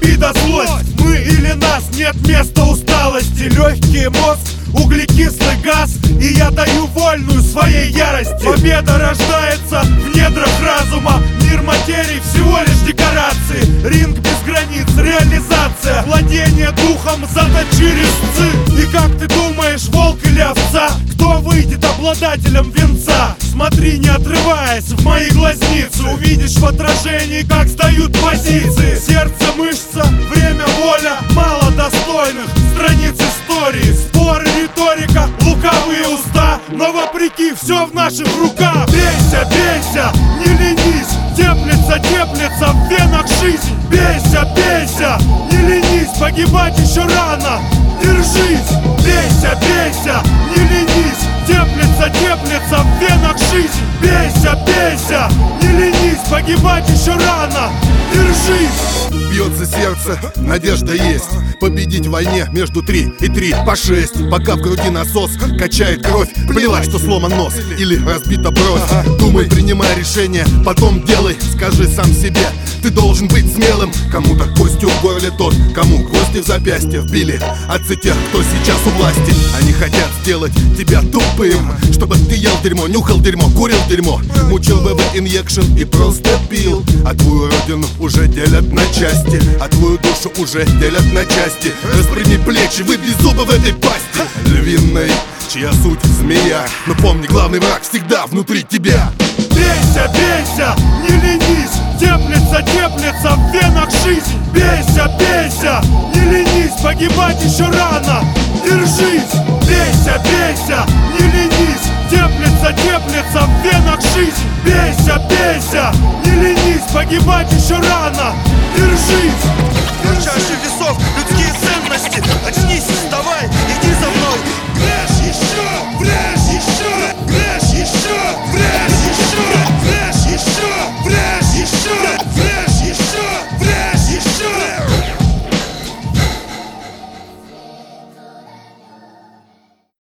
обида, злость. Мы или нас, нет места усталости. Легкий мозг, углекислый газ, и я даю вольную своей ярости. Победа рождается в недрах разума. Мир материи всего лишь декорации. Ринг без границ, реализация. Владение духом зато через ЦИ. И как ты думаешь, волк или овца, кто выйдет обладателем венца? Смотри, не отрываясь, в мои глазницы. Увидишь в отражении, как сдают позиции. Сердце, мышца, время, воля. Мало достойных страниц истории. Споры, риторика, лукавые уста. Но вопреки, все в наших руках. Бейся, бейся, не ленись. Теплится, теплится в венах жизнь. Бейся, бейся, не ленись. Погибать еще рано, держись. Бейся, бейся, не ленись. Теплится, теплится в венах жизнь. Бейся, бейся, не ленись. Погибать еще рано, держись. Бьется сердце, надежда есть. Победить в войне между 3 и 3 по 6. Пока в груди насос качает кровь. Плевать, что сломан нос или разбита бровь. Думай, принимай решение, потом делай. Скажи сам себе, ты должен быть смелым. Кому-то костью в горле тот, кому гвозди в запястье вбили. Отцы тех, кто сейчас у власти. Они хотят сделать тебя тупым, чтобы ты ел дерьмо, нюхал дерьмо, курил дерьмо, мучил ВВ инъекшн и просто пил. А твою родину уже делят на части, а твою душу уже делят на части. Распрями плечи, выбей зубы в этой пасти львиной, чья суть змея. Но помни, главный враг всегда внутри тебя. Бейся, бейся, не ленись. Теплится, теплится в венах жизнь. Бейся, бейся, не ленись. Погибать еще рано, держись. Бейся, бейся, не ленись. Теплится, теплится в венах жизнь. Бейся, бейся, не ленись. Погибать еще рано,